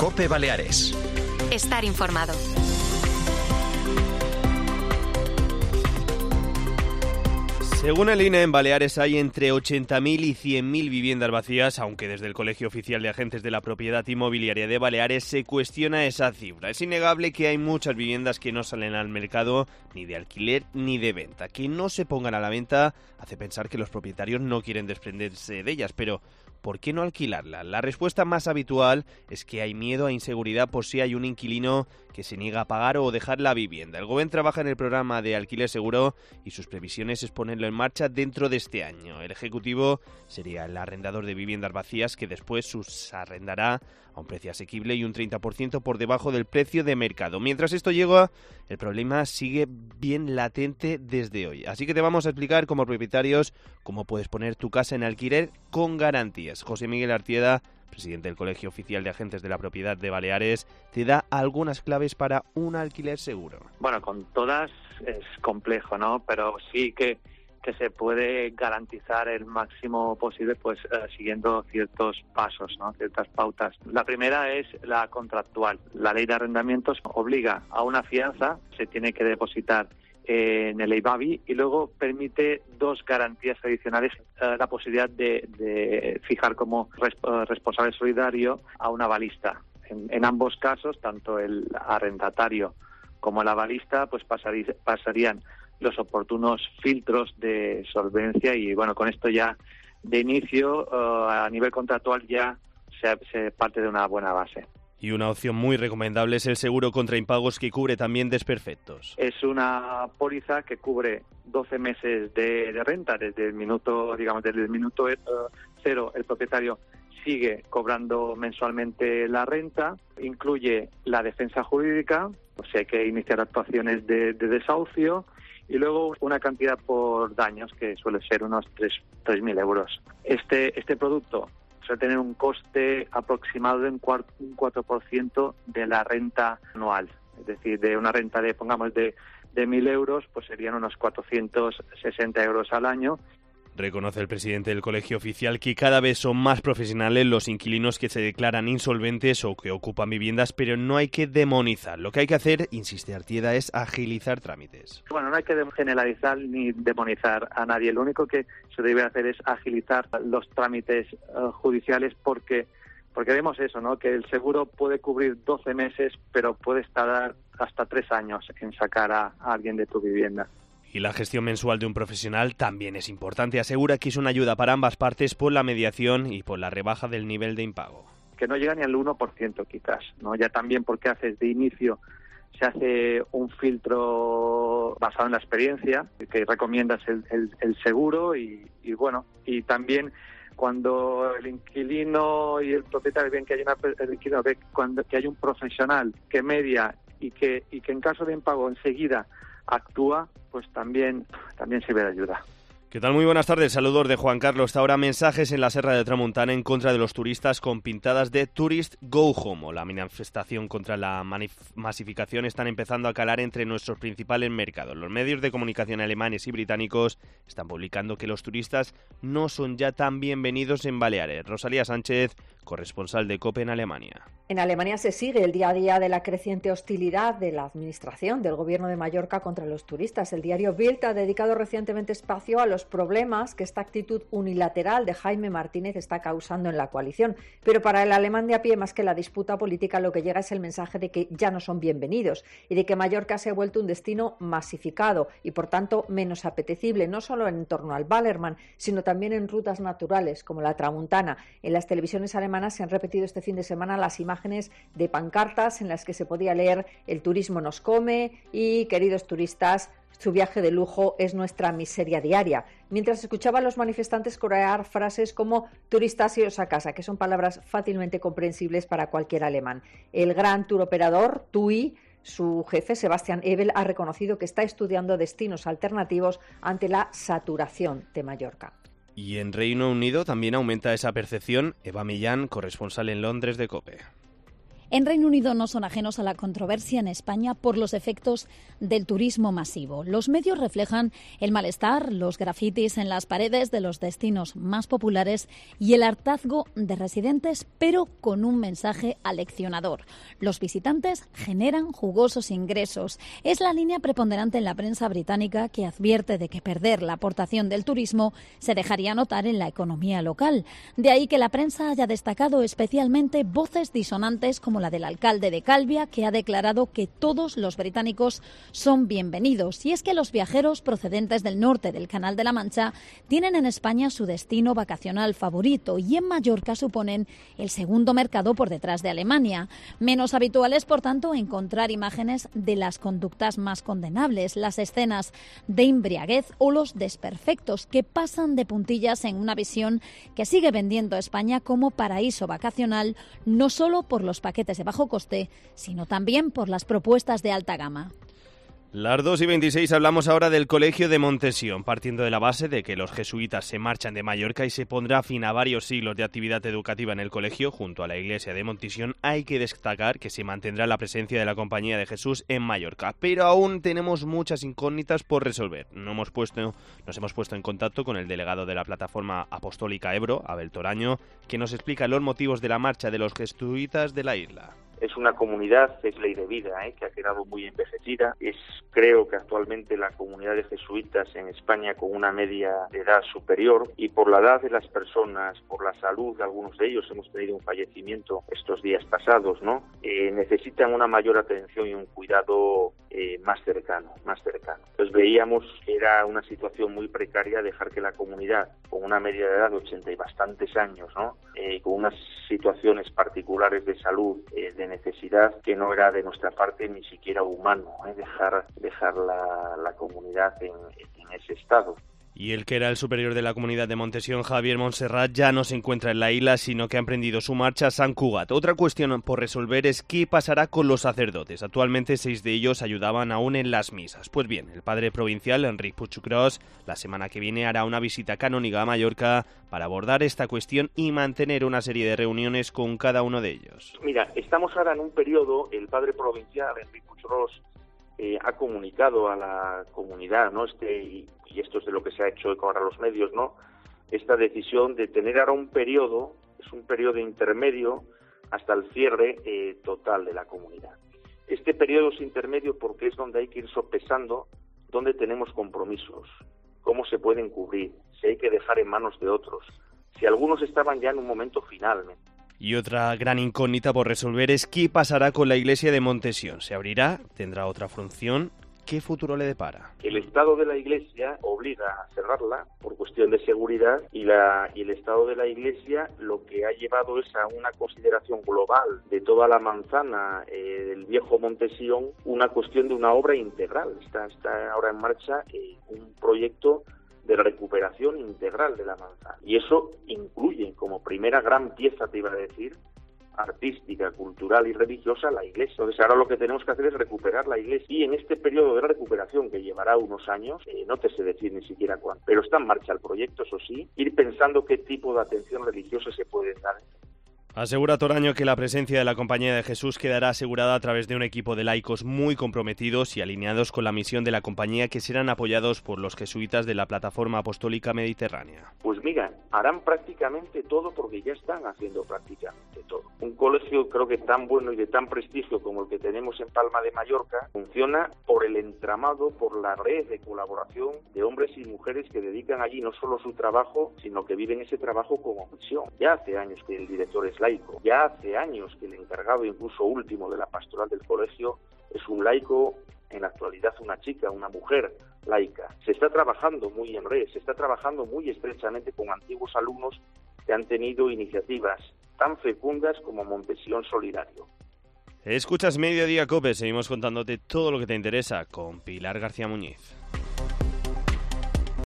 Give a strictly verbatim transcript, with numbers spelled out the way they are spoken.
COPE Baleares. Estar informado. Según el I N E, en Baleares hay entre ochenta mil y cien mil viviendas vacías, aunque desde el Colegio Oficial de Agentes de la Propiedad Inmobiliaria de Baleares se cuestiona esa cifra. Es innegable que hay muchas viviendas que no salen al mercado ni de alquiler ni de venta. Que no se pongan a la venta hace pensar que los propietarios no quieren desprenderse de ellas, pero ¿por qué no alquilarlas? La respuesta más habitual es que hay miedo a inseguridad por si hay un inquilino que se niega a pagar o dejar la vivienda. El Gobierno trabaja en el programa de alquiler seguro y sus previsiones es ponerlo en marcha dentro de este año. El Ejecutivo sería el arrendador de viviendas vacías que después sus arrendará a un precio asequible y un treinta por ciento por debajo del precio de mercado. Mientras esto llega, el problema sigue bien latente desde hoy. Así que te vamos a explicar como propietarios cómo puedes poner tu casa en alquiler con garantías. José Miguel Artieda, presidente del Colegio Oficial de Agentes de la Propiedad de Baleares, te da algunas claves para un alquiler seguro. Bueno, con todas es complejo, ¿no? Pero sí que que se puede garantizar el máximo posible pues eh, siguiendo ciertos pasos, ¿no? Ciertas pautas. La primera es la contractual. La ley de arrendamientos obliga a una fianza, se tiene que depositar en el EIBABI y luego permite dos garantías adicionales, eh, la posibilidad de, de fijar como resp- responsable solidario a un avalista. En, en ambos casos, tanto el arrendatario como el avalista pues pasarí, pasarían los oportunos filtros de solvencia y bueno, con esto ya de inicio uh, a nivel contractual ya se, se parte de una buena base. Y una opción muy recomendable es el seguro contra impagos que cubre también desperfectos. Es una póliza que cubre doce meses de, de renta desde el minuto, digamos, desde el minuto uh, cero el propietario sigue cobrando mensualmente la renta, incluye la defensa jurídica, o sea, hay que iniciar actuaciones de, de desahucio, y luego una cantidad por daños que suele ser unos tres mil euros. Este, este producto suele tener un coste aproximado de un cuatro por ciento de la renta anual. Es decir, de una renta de, pongamos, de, de mil euros, pues serían unos cuatrocientos sesenta euros al año. Reconoce el presidente del Colegio Oficial que cada vez son más profesionales los inquilinos que se declaran insolventes o que ocupan viviendas, pero no hay que demonizar. Lo que hay que hacer, insiste Artieda, es agilizar trámites. Bueno, no hay que generalizar ni demonizar a nadie. Lo único que se debe hacer es agilizar los trámites uh, judiciales porque porque vemos eso, ¿no? Que el seguro puede cubrir doce meses, pero puede tardar hasta tres años en sacar a, a alguien de tu vivienda. Y la gestión mensual de un profesional también es importante. Asegura que es una ayuda para ambas partes por la mediación y por la rebaja del nivel de impago. Que no llega ni al uno por ciento quizás, ¿no? Ya también porque haces de inicio, se hace un filtro basado en la experiencia, que recomiendas el, el, el seguro y, y bueno, y también cuando el inquilino y el propietario ven que hay una, el inquilino ve cuando, que hay un profesional que media y que, y que en caso de impago enseguida actúa, pues también, también sirve de ayuda. ¿Qué tal? Muy buenas tardes, saludos de Juan Carlos. Hasta ahora mensajes en la Serra de Tramuntana en contra de los turistas con pintadas de Tourist Go Home. La manifestación contra la manif- masificación están empezando a calar entre nuestros principales mercados. Los medios de comunicación alemanes y británicos están publicando que los turistas no son ya tan bienvenidos en Baleares. Rosalía Sánchez, corresponsal de COPE en Alemania. En Alemania se sigue el día a día de la creciente hostilidad de la administración del gobierno de Mallorca contra los turistas. El diario Bild ha dedicado recientemente espacio a los problemas que esta actitud unilateral de Jaime Martínez está causando en la coalición. Pero para el alemán de a pie, más que la disputa política, lo que llega es el mensaje de que ya no son bienvenidos y de que Mallorca se ha vuelto un destino masificado y, por tanto, menos apetecible, no solo en torno al Ballermann, sino también en rutas naturales como la Tramuntana. En las televisiones alemanas se han repetido este fin de semana las imágenes de pancartas en las que se podía leer "El turismo nos come" y "Queridos turistas, su viaje de lujo es nuestra miseria diaria", mientras escuchaba a los manifestantes corear frases como "turistas iros a casa", que son palabras fácilmente comprensibles para cualquier alemán. El gran turoperador T U I, su jefe Sebastian Ebel, ha reconocido que está estudiando destinos alternativos ante la saturación de Mallorca. Y en Reino Unido también aumenta esa percepción. Eva Millán, corresponsal en Londres de COPE. En Reino Unido no son ajenos a la controversia en España por los efectos del turismo masivo. Los medios reflejan el malestar, los grafitis en las paredes de los destinos más populares y el hartazgo de residentes, pero con un mensaje aleccionador. Los visitantes generan jugosos ingresos. Es la línea preponderante en la prensa británica, que advierte de que perder la aportación del turismo se dejaría notar en la economía local. De ahí que la prensa haya destacado especialmente voces disonantes como la del alcalde de Calvia, que ha declarado que todos los británicos son bienvenidos. Y es que los viajeros procedentes del norte del Canal de la Mancha tienen en España su destino vacacional favorito y en Mallorca suponen el segundo mercado por detrás de Alemania. Menos habitual es, por tanto, encontrar imágenes de las conductas más condenables, las escenas de embriaguez o los desperfectos que pasan de puntillas en una visión que sigue vendiendo a España como paraíso vacacional, no solo por los paquetes de bajo coste, sino también por las propuestas de alta gama. Las dos y veintiséis hablamos ahora del Colegio de Montesión, partiendo de la base de que los jesuitas se marchan de Mallorca y se pondrá fin a varios siglos de actividad educativa en el colegio. Junto a la iglesia de Montesión hay que destacar que se mantendrá la presencia de la Compañía de Jesús en Mallorca, pero aún tenemos muchas incógnitas por resolver. No hemos puesto, nos hemos puesto en contacto con el delegado de la Plataforma Apostólica Ebro, Abel Toraño, que nos explica los motivos de la marcha de los jesuitas de la isla. Es una comunidad, es ley de vida, ¿eh? que ha quedado muy envejecida. Es, creo que actualmente la comunidad de jesuitas en España con una media de edad superior, y por la edad de las personas, por la salud de algunos de ellos, hemos tenido un fallecimiento estos días pasados, ¿no? Eh, necesitan una mayor atención y un cuidado eh, más cercano, más cercano. Entonces veíamos que era una situación muy precaria dejar que la comunidad, con una media de edad de ochenta y bastantes años, ¿no? Eh, con unas situaciones particulares de salud, eh, de necesidad, que no era de nuestra parte ni siquiera humano, ¿eh? dejar dejar la, la comunidad en, en ese estado. Y el que era el superior de la comunidad de Montesión, Javier Montserrat, ya no se encuentra en la isla, sino que ha emprendido su marcha a Sant Cugat. Otra cuestión por resolver es qué pasará con los sacerdotes. Actualmente seis de ellos ayudaban aún en las misas. Pues bien, el padre provincial, Enric Puigcrós, la semana que viene hará una visita canónica a Mallorca para abordar esta cuestión y mantener una serie de reuniones con cada uno de ellos. Mira, estamos ahora en un periodo, el padre provincial, Enric Puigcrós, Eh, ha comunicado a la comunidad, ¿no? Este y, y esto es de lo que se ha hecho eco ahora los medios, ¿no? Esta decisión de tener ahora un periodo, es un periodo intermedio hasta el cierre eh, total de la comunidad. Este periodo es intermedio porque es donde hay que ir sopesando dónde tenemos compromisos, cómo se pueden cubrir, si hay que dejar en manos de otros, si algunos estaban ya en un momento final. Y otra gran incógnita por resolver es qué pasará con la iglesia de Montesión. ¿Se abrirá? ¿Tendrá otra función? ¿Qué futuro le depara? El estado de la iglesia obliga a cerrarla por cuestión de seguridad y, la, y el estado de la iglesia lo que ha llevado es a una consideración global de toda la manzana eh, del viejo Montesión, una cuestión de una obra integral. Está, está ahora en marcha eh, un proyecto de recuperación integral de la manzana. Y eso incluye como primera gran pieza, te iba a decir, artística, cultural y religiosa, la iglesia. Entonces ahora lo que tenemos que hacer es recuperar la iglesia. Y en este periodo de recuperación, que llevará unos años, eh, no te sé decir ni siquiera cuándo, pero está en marcha el proyecto, eso sí, ir pensando qué tipo de atención religiosa se puede dar. Asegura Toraño que la presencia de la Compañía de Jesús quedará asegurada a través de un equipo de laicos muy comprometidos y alineados con la misión de la compañía, que serán apoyados por los jesuitas de la Plataforma Apostólica Mediterránea. Pues mira, harán prácticamente todo porque ya están haciendo prácticamente todo. Un colegio creo que tan bueno y de tan prestigio como el que tenemos en Palma de Mallorca funciona por el entramado, por la red de colaboración de hombres y mujeres que dedican allí no solo su trabajo, sino que viven ese trabajo como misión. Ya hace años que el director es laico. Ya hace años que el encargado, incluso último, de la pastoral del colegio es un laico, en la actualidad una chica, una mujer laica. Se está trabajando muy en red, se está trabajando muy estrechamente con antiguos alumnos que han tenido iniciativas tan fecundas como Montesión Solidario. Escuchas Mediodía COPE, seguimos contándote todo lo que te interesa con Pilar García Muñiz.